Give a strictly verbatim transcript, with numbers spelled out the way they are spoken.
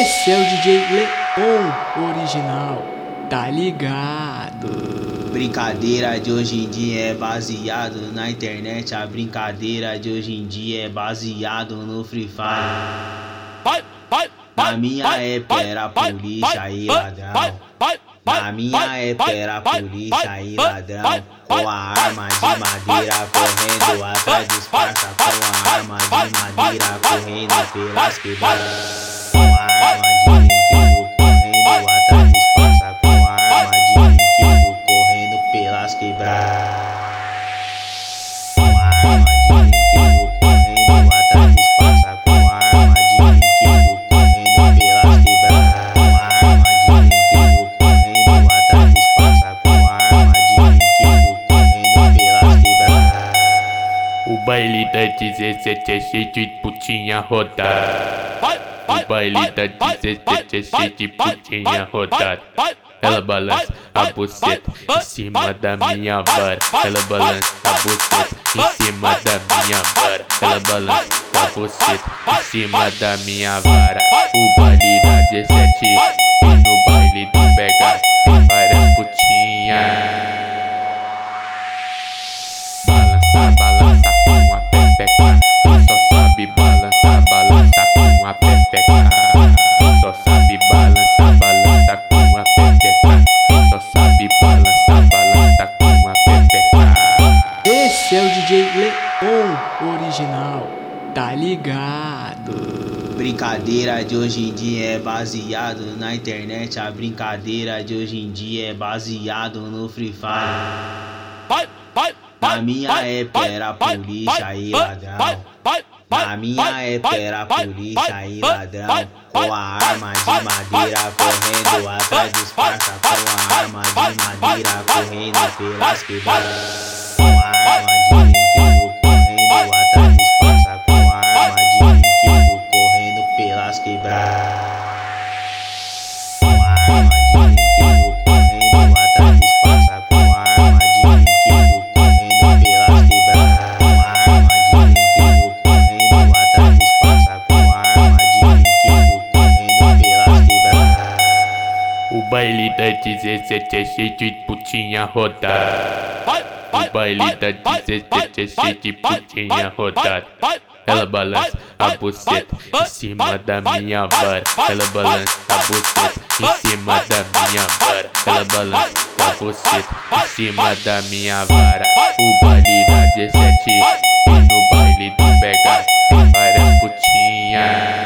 Esse é o D J Leon original, tá ligado? Brincadeira de hoje em dia é baseado na internet. A brincadeira de hoje em dia é baseado no Free Fire. Na minha época era polícia e ladrão. Na minha época era polícia e ladrão. Com a arma de madeira correndo atrás dos parça. Com a arma de madeira correndo pelas quebradas. Com a arma de brinquedo correndo atrás dos parça. Com a arma de brinquedo correndo pelas quebradas. Com a arma de brinquedo correndo atrás dos parça. Com a arma de brinquedo correndo pelas quebradas. Com a arma de brinquedo correndo atrás dos parça. Com a arma de brinquedo correndo pelas quebradas. O baile da dezessete é cheio de putinha rodada. O baile da dezessete é cheio de putinha rodada. Ela balança a buceta em cima da minha vara. Ela balança a buceta em cima da minha vara. Ela balança a buceta em cima da minha vara. O baile da dezessete e no baile do pega tem várias putinhas. Balança, balança com a pepeca. Só sabe balançar, balança com a pepeca. Só sabe balançar, balança com a pepeca. Só sabe balançar, balança com a pepeca. Esse é o D J Leon original, tá ligado? Brincadeira de hoje em dia é baseado na internet. A brincadeira de hoje em dia é baseado no Free Fire. Na minha época era polícia e ladrão. Na minha época era polícia e ladrão. Com a arma de madeira correndo atrás dos parça. Com a arma de madeira correndo pelas quebradas. Com a arma de brinquedo correndo atrás dos parça. Com a arma de brinquedo correndo pelas quebradas. Com a arma de brinquedo correndo atrás dos parça. Com a arma de brinquedo correndo pelas quebradas. Com a arma de brinquedo correndo atrás dos parça. Com a arma de brinquedo correndo pelas quebradas. O baile da dezessete é cheio de putinha rodada. O baile da dezessete é cheio de putinha rodada. Ela balança a buceta em cima da minha vara. Ela balança a buceta em cima da minha vara. Ela balança a buceta em cima da minha vara. O baile da dezessete e no baile do pega tem várias putinhas.